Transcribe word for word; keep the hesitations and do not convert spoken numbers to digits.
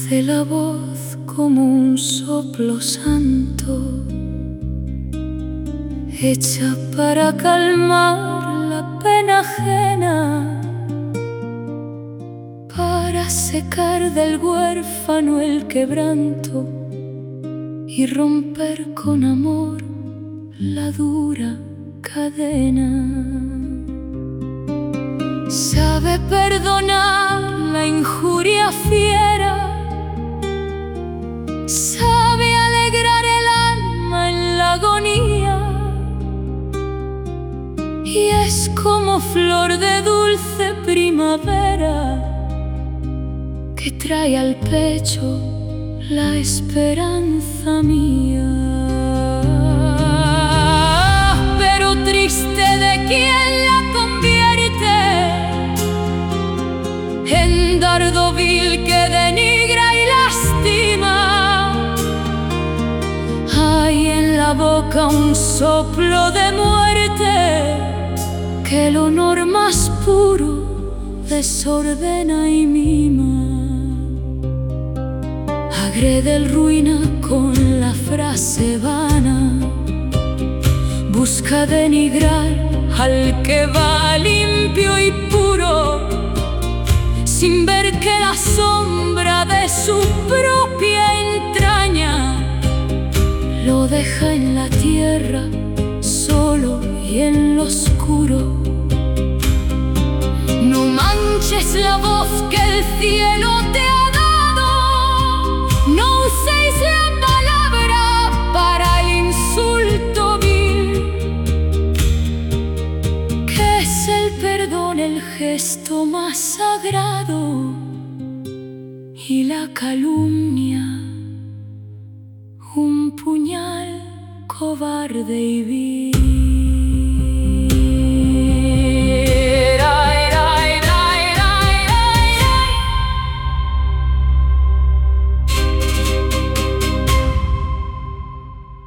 Hace la voz como un soplo santo, hecha para calmar la pena ajena, para secar del huérfano el quebranto y romper con amor la dura cadena. Sabe perdonar la injuria fiera, sabe alegrar el alma en la agonía, y es como flor de dulce primavera que trae al pecho la esperanza mía. Pero triste de quien la convierte en dardo vil que denigra y lastima. Hay en la boca un soplo de muerte que el honor más puro desordena y mima. Agrede el ruina con la frase vana, busca denigrar al que va limpio y puro, sin ver que la sombra de su propia entraña lo deja en la tierra solo y en lo oscuro. No manches la voz que el cielo te ha dado, no uséis la palabra para el insulto vil, que es el perdón el gesto más sagrado y la calumnia un puñal cobarde y vil.